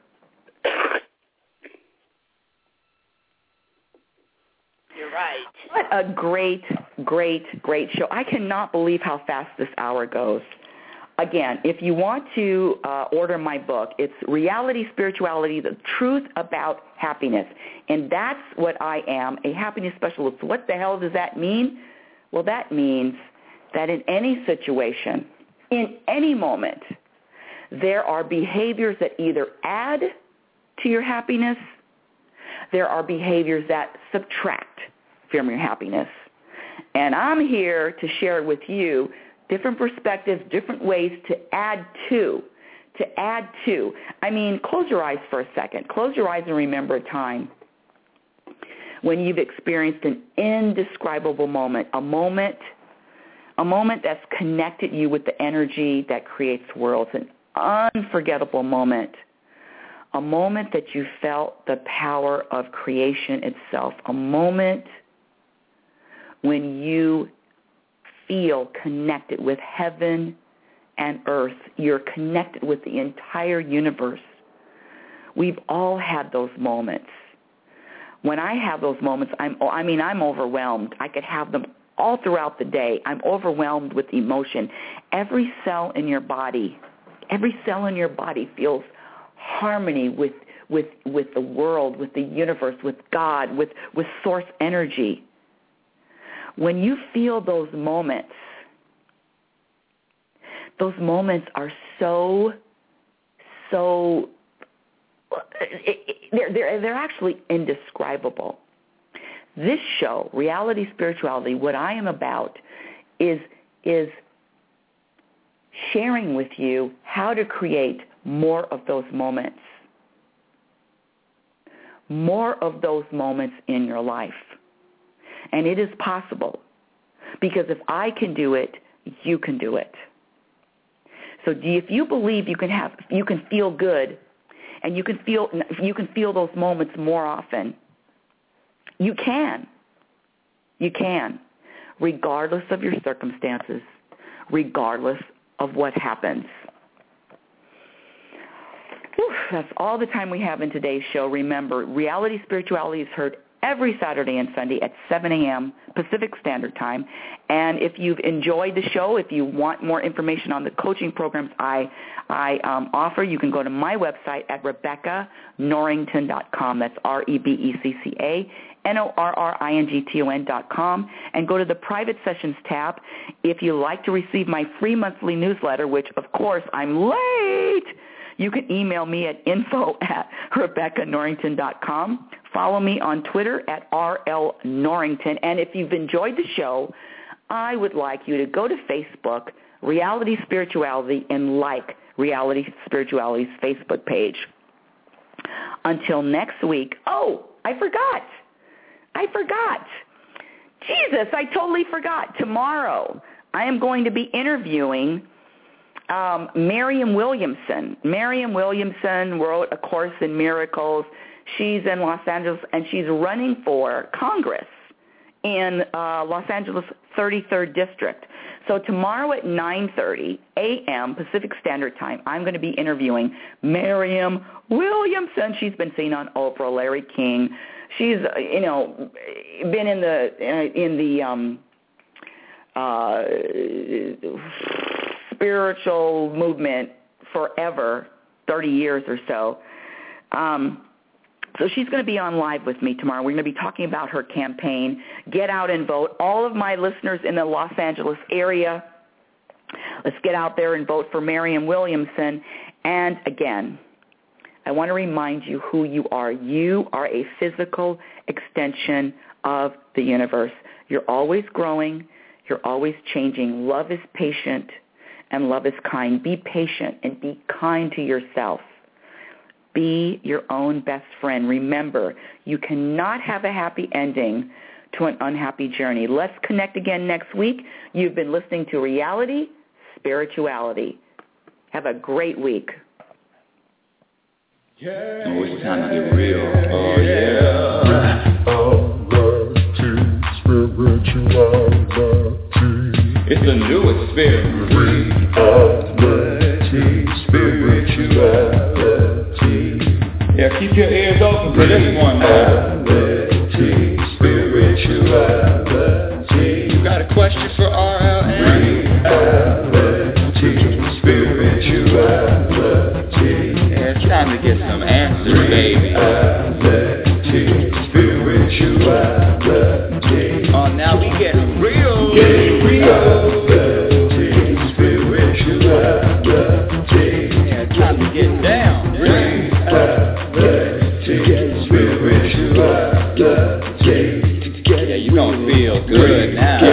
You're right.
What a great, great, great show. I cannot believe how fast this hour goes. Again, if you want to uh, order my book, it's Reality Spirituality, The Truth About Happiness. And that's what I am, a happiness specialist. What the hell does that mean? Well, that means that in any situation, in any moment, there are behaviors that either add to your happiness, there are behaviors that subtract from your happiness. And I'm here to share with you different perspectives, different ways to add to, to add to. I mean, close your eyes for a second. Close your eyes and remember a time when you've experienced an indescribable moment, a moment, a moment that's connected you with the energy that creates worlds, an unforgettable moment, a moment that you felt the power of creation itself, a moment when you feel connected with heaven and earth. You're connected with the entire universe. We've all had those moments. When I have those moments, I'm, I mean, I'm overwhelmed. I could have them all throughout the day. I'm overwhelmed with emotion. Every cell in your body, every cell in your body feels harmony with with with the world, with the universe, with God, with, with source energy. When you feel those moments, those moments are so, so, they're, they're, they're actually indescribable. This show, Reality Spirituality, what I am about is, is sharing with you how to create more of those moments, more of those moments in your life. And it is possible, because if I can do it, you can do it. So if you believe you can have, you can feel good, and you can feel you can feel those moments more often, you can. You can, regardless of your circumstances, regardless of what happens. Whew, that's all the time we have in today's show. Remember, Reality Spirituality is heard every Saturday and Sunday at seven a.m. Pacific Standard Time. And if you've enjoyed the show, if you want more information on the coaching programs I I um, offer, you can go to my website at Rebecca Norrington dot com. That's R E B E C C A N O R R I N G T O N dot com, and go to the Private Sessions tab. If you like to receive my free monthly newsletter, which, of course, I'm late, you can email me at info at Rebecca Norrington dot com. Follow me on Twitter at R L Norrington. And if you've enjoyed the show, I would like you to go to Facebook, Reality Spirituality, and like Reality Spirituality's Facebook page. Until next week. Oh, I forgot. I forgot. Jesus, I totally forgot. Tomorrow, I am going to be interviewing Um, Mariam Williamson. Mariam Williamson wrote A Course in Miracles. She's in Los Angeles, and she's running for Congress in uh, Los Angeles thirty-third District. So tomorrow at nine thirty a.m. Pacific Standard Time, I'm going to be interviewing Mariam Williamson. She's been seen on Oprah, Larry King. She's, you know, been in the in the um, uh, spiritual movement forever, thirty years or so. Um, so she's going to be on live with me tomorrow. We're going to be talking about her campaign, Get Out and Vote. All of my listeners in the Los Angeles area, let's get out there and vote for Mariam Williamson. And again, I want to remind you who you are. You are a physical extension of the universe. You're always growing. You're always changing. Love is patient, and love is kind. Be patient and be kind to yourself. Be your own best friend. Remember, you cannot have a happy ending to an unhappy journey. Let's connect again next week. You've been listening to Reality Spirituality. Have a great week.
Yeah. Oh, it's time to get real. Oh, yeah. It's the new experience. Reality, spirituality. Yeah, keep your ears open for this one, man. Reality, spirituality. You got a question for R L N? Reality, spirituality. Yeah, it's time to get some answers, baby. Reality, spirituality. Oh, now we get real. Get real. Yeah, time to get down. Yeah, you gonna feel good now.